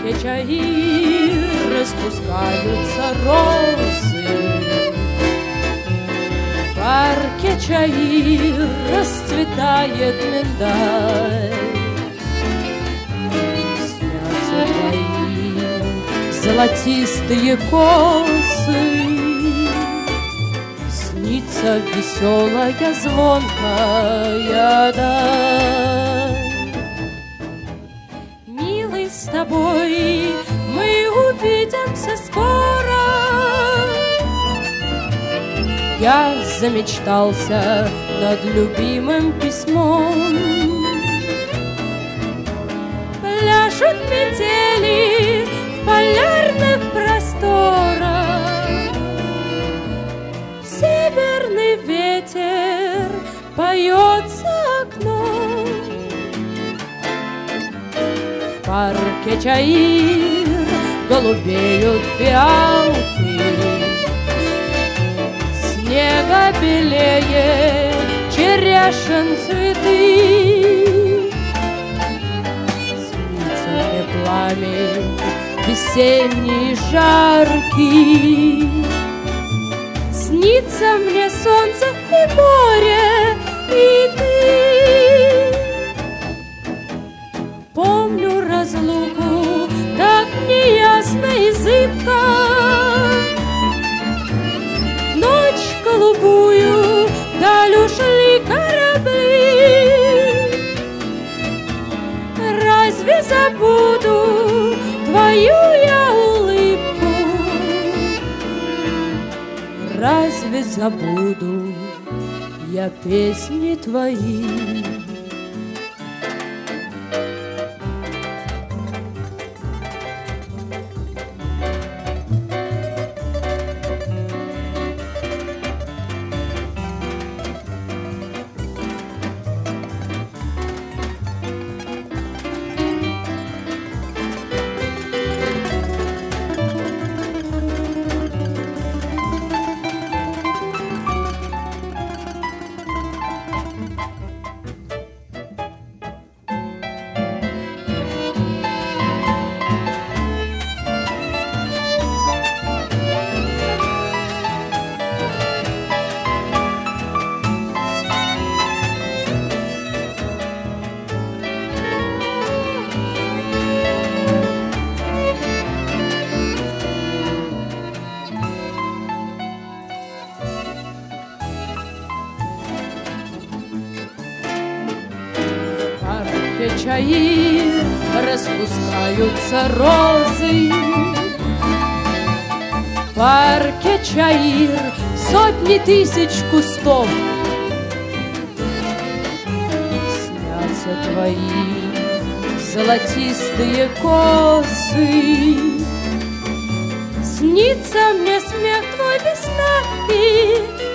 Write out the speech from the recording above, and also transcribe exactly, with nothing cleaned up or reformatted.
парке Чаир распускаются розы. В парке Чаир расцветает миндаль. Снятся твои золотистые косы, снится веселая звонкая даль. Милый, с тобой мы увидимся скоро. Я замечтался над любимым письмом. Пляшут метели в полярных просторах. Северный ветер поет за окном. В парке Чаир голубеют фиалки. Снега белее черешен цветы. Снится мне пламень весенний жаркий. Снится мне солнце и море, и ты. Помню разлуку, так неясно и зыбко. Ночь голубую вдаль ушли корабли. Разве забуду твою я улыбку? Разве забуду я песни твои? Чаир распускаются розы. В парке Чаир сотни тысяч кустов. Снятся твои золотистые косы. Снится мне смех твой весна и